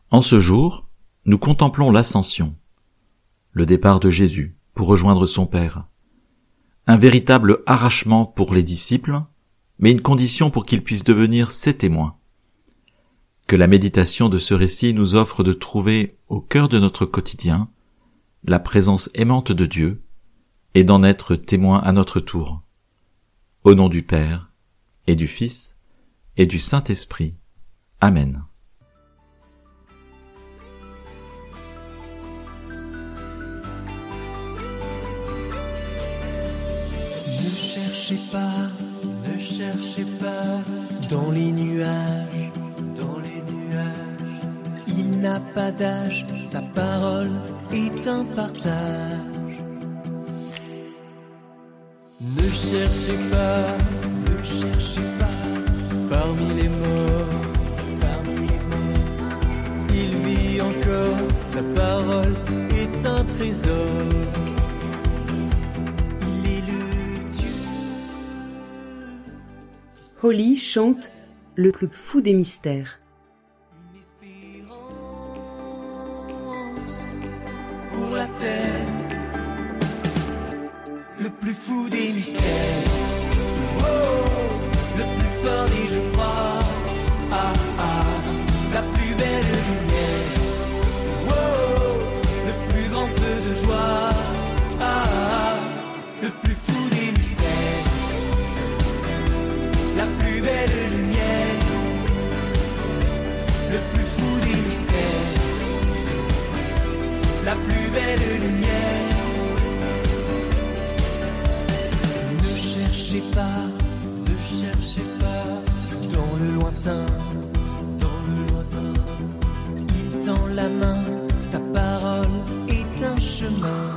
En ce jour, nous contemplons l'Ascension, le départ de Jésus pour rejoindre son Père. Un véritable arrachement pour les disciples, mais une condition pour qu'ils puissent devenir ses témoins. Que la méditation de ce récit nous offre de trouver au cœur de notre quotidien la présence aimante de Dieu et d'en être témoins à notre tour. Au nom du Père et du Fils et du Saint-Esprit. Amen. Ne cherchez pas dans les nuages, Il n'a pas d'âge, sa parole est un partage. Ne cherchez pas parmi les morts, Il vit encore, sa parole est un trésor. Holly chante le plus fou des mystères. Une espérance pour la terre, le plus fou des mystères. Oh, le plus fort des je crois. La plus belle lumière. Oh, le plus grand feu de joie. Le plus fou des mystères. La plus belle lumière, le plus fou des mystères, la plus belle lumière. Ne cherchez pas dans le lointain, Il tend la main, sa parole est un chemin.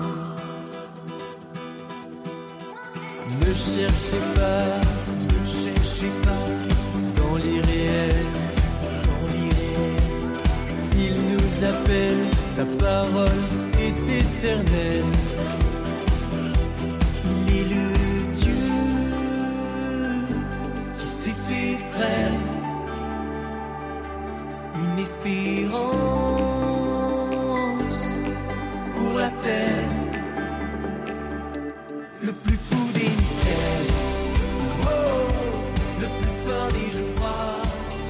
Ne cherchez pas dans l'irréel, Il nous appelle, sa parole est éternelle. Il est le Dieu qui s'est fait frère, une espérance pour la terre, le plus fou des mystères. Le plus fort des je crois.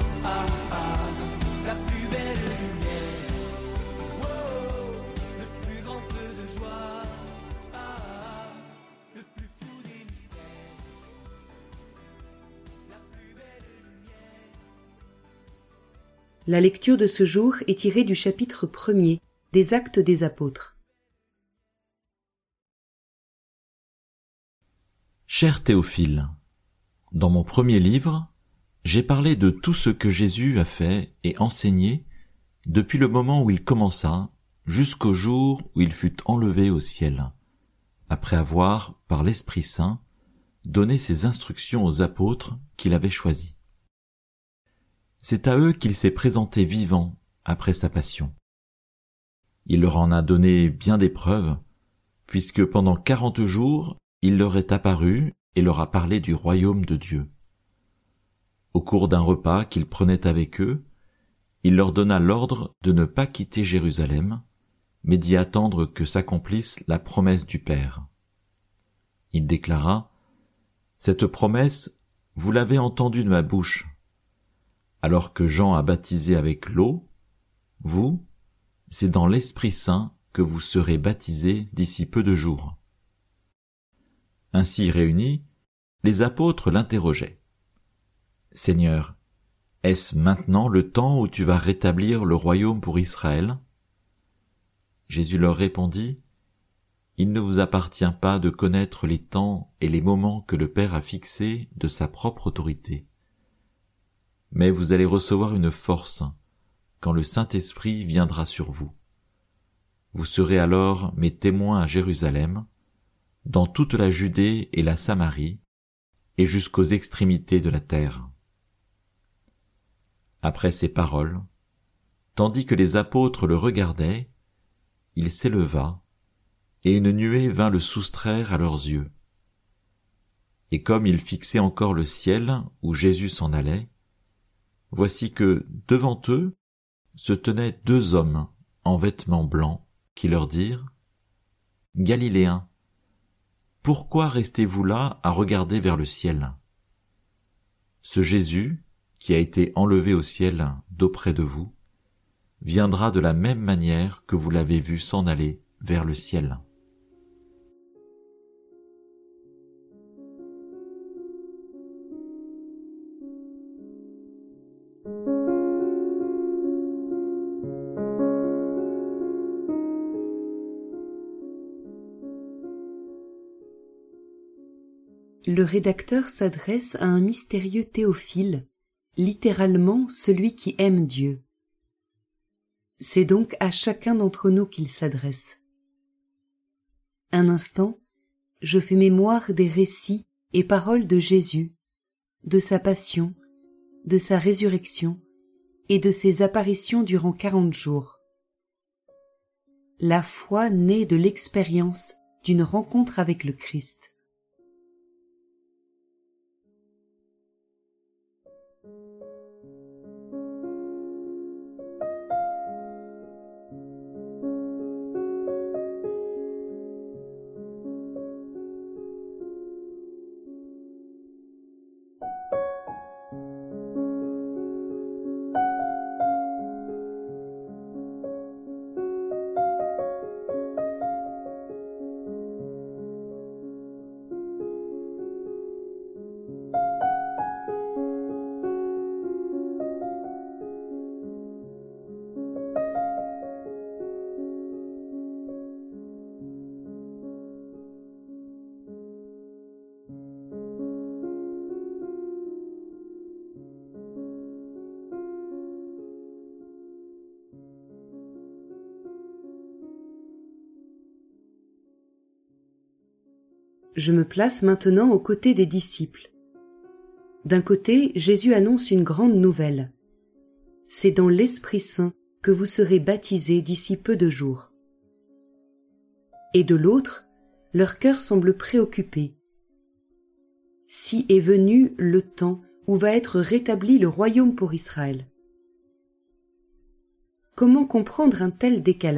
La plus belle lumière. Oh, le plus grand feu de joie. Le plus fou des mystères. La plus belle lumière. La lecture de ce jour est tirée du chapitre 1er des Actes des Apôtres. Cher Théophile, dans mon premier livre, j'ai parlé de tout ce que Jésus a fait et enseigné depuis le moment où il commença jusqu'au jour où il fut enlevé au ciel, après avoir, par l'Esprit Saint, donné ses instructions aux apôtres qu'il avait choisis. C'est à eux qu'il s'est présenté vivant après sa passion. Il leur en a donné bien des preuves, puisque pendant 40 jours, il leur est apparu et leur a parlé du royaume de Dieu. Au cours d'un repas qu'il prenait avec eux, il leur donna l'ordre de ne pas quitter Jérusalem, mais d'y attendre que s'accomplisse la promesse du Père. Il déclara : « Cette promesse, vous l'avez entendue de ma bouche. Alors que Jean a baptisé avec l'eau, vous, c'est dans l'Esprit Saint que vous serez baptisés d'ici peu de jours. » Ainsi réunis, les apôtres l'interrogeaient. « Seigneur, est-ce maintenant le temps où tu vas rétablir le royaume pour Israël ?» Jésus leur répondit : « Il ne vous appartient pas de connaître les temps et les moments que le Père a fixés de sa propre autorité. Mais vous allez recevoir une force quand le Saint-Esprit viendra sur vous. Vous serez alors mes témoins à Jérusalem, dans toute la Judée et la Samarie, et jusqu'aux extrémités de la terre. » Après ces paroles, tandis que les apôtres le regardaient, il s'éleva, et une nuée vint le soustraire à leurs yeux. Et comme ils fixaient encore le ciel où Jésus s'en allait, voici que, devant eux, se tenaient 2 hommes en vêtements blancs qui leur dirent « Galiléens, pourquoi restez-vous là à regarder vers le ciel ? Ce Jésus, qui a été enlevé au ciel d'auprès de vous, viendra de la même manière que vous l'avez vu s'en aller vers le ciel. » Le rédacteur s'adresse à un mystérieux Théophile, littéralement celui qui aime Dieu. C'est donc à chacun d'entre nous qu'il s'adresse. Un instant, je fais mémoire des récits et paroles de Jésus, de sa passion, de sa résurrection et de ses apparitions durant 40 jours. La foi naît de l'expérience d'une rencontre avec le Christ. Je me place maintenant aux côtés des disciples. D'un côté, Jésus annonce une grande nouvelle. C'est dans l'Esprit Saint que vous serez baptisés d'ici peu de jours. Et de l'autre, leur cœur semble préoccupé. Si est venu le temps où va être rétabli le royaume pour Israël. Comment comprendre un tel décalage ?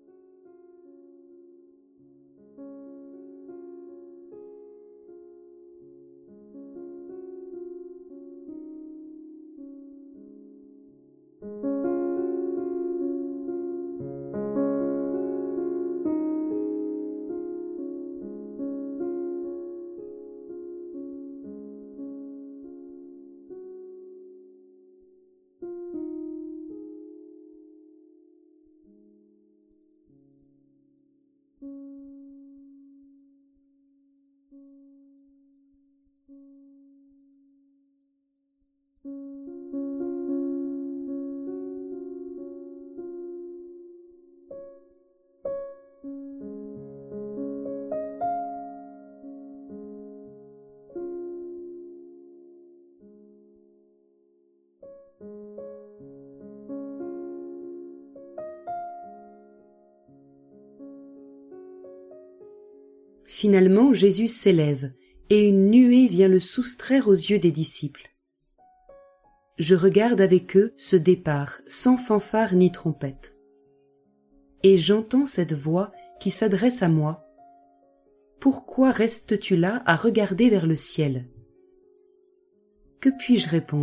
Finalement, Jésus s'élève, et une nuée vient le soustraire aux yeux des disciples. Je regarde avec eux ce départ, sans fanfare ni trompette. Et j'entends cette voix qui s'adresse à moi. « Pourquoi restes-tu là à regarder vers le ciel ?» Que puis-je répondre ?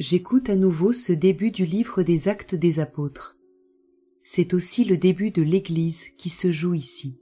j'écoute à nouveau ce début du livre des Actes des Apôtres. C'est aussi le début de l'Église qui se joue ici.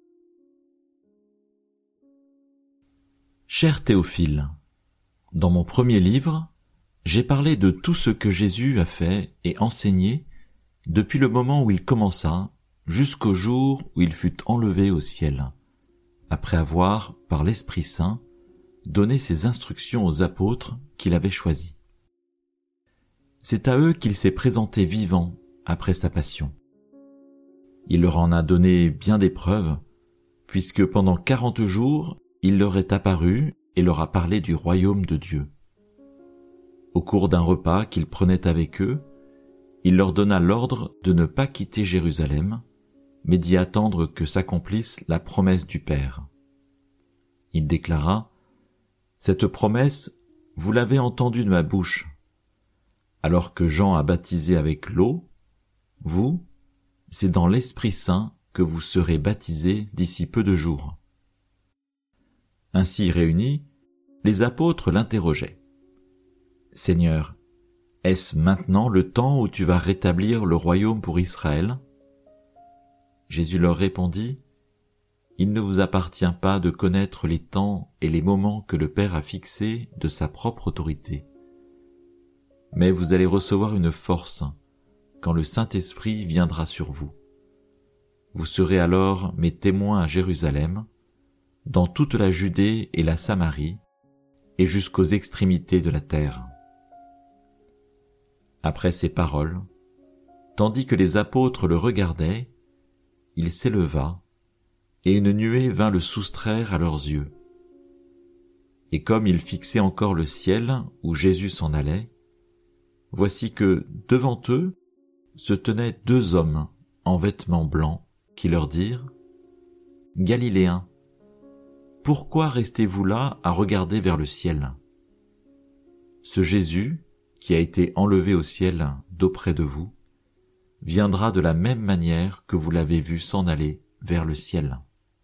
Cher Théophile, dans mon premier livre, j'ai parlé de tout ce que Jésus a fait et enseigné depuis le moment où il commença jusqu'au jour où il fut enlevé au ciel, après avoir, par l'Esprit Saint, donné ses instructions aux apôtres qu'il avait choisis. C'est à eux qu'il s'est présenté vivant après sa passion. Il leur en a donné bien des preuves, puisque pendant 40 jours, il leur est apparu et leur a parlé du royaume de Dieu. Au cours d'un repas qu'il prenait avec eux, il leur donna l'ordre de ne pas quitter Jérusalem, mais d'y attendre que s'accomplisse la promesse du Père. Il déclara : « Cette promesse, vous l'avez entendue de ma bouche. Alors que Jean a baptisé avec l'eau, vous, c'est dans l'Esprit Saint que vous serez baptisés d'ici peu de jours. » Ainsi réunis, les apôtres l'interrogeaient. « Seigneur, est-ce maintenant le temps où tu vas rétablir le royaume pour Israël ?» Jésus leur répondit : « Il ne vous appartient pas de connaître les temps et les moments que le Père a fixés de sa propre autorité. Mais vous allez recevoir une force quand le Saint-Esprit viendra sur vous. Vous serez alors mes témoins à Jérusalem, dans toute la Judée et la Samarie, et jusqu'aux extrémités de la terre. » Après ces paroles, tandis que les apôtres le regardaient, il s'éleva, et une nuée vint le soustraire à leurs yeux. Et comme ils fixaient encore le ciel où Jésus s'en allait, voici que, devant eux, se tenaient 2 hommes en vêtements blancs qui leur dirent : « Galiléens, pourquoi restez-vous là à regarder vers le ciel ? Ce Jésus, qui a été enlevé au ciel d'auprès de vous, viendra de la même manière que vous l'avez vu s'en aller vers le ciel. »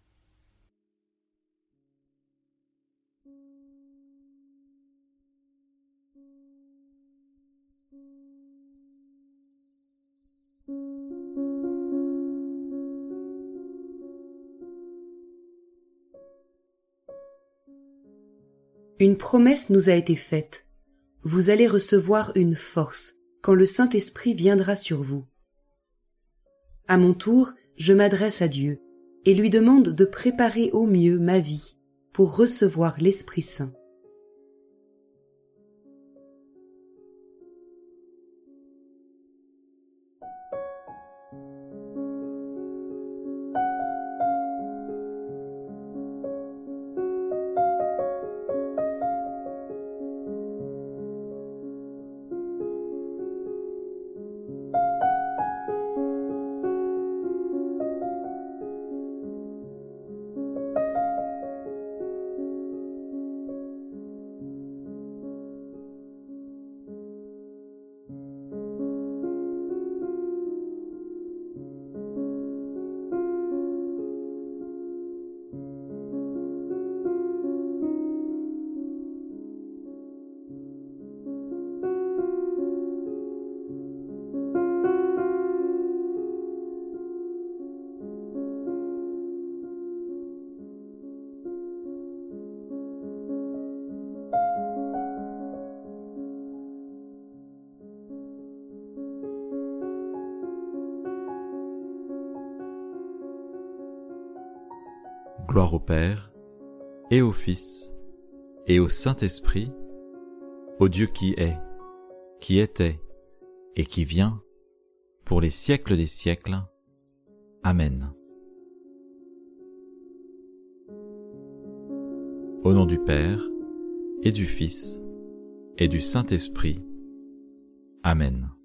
Une promesse nous a été faite. Vous allez recevoir une force quand le Saint-Esprit viendra sur vous. À mon tour, je m'adresse à Dieu et lui demande de préparer au mieux ma vie pour recevoir l'Esprit Saint. Gloire au Père, et au Fils, et au Saint-Esprit, au Dieu qui est, qui était, et qui vient, pour les siècles des siècles. Amen. Au nom du Père, et du Fils, et du Saint-Esprit. Amen.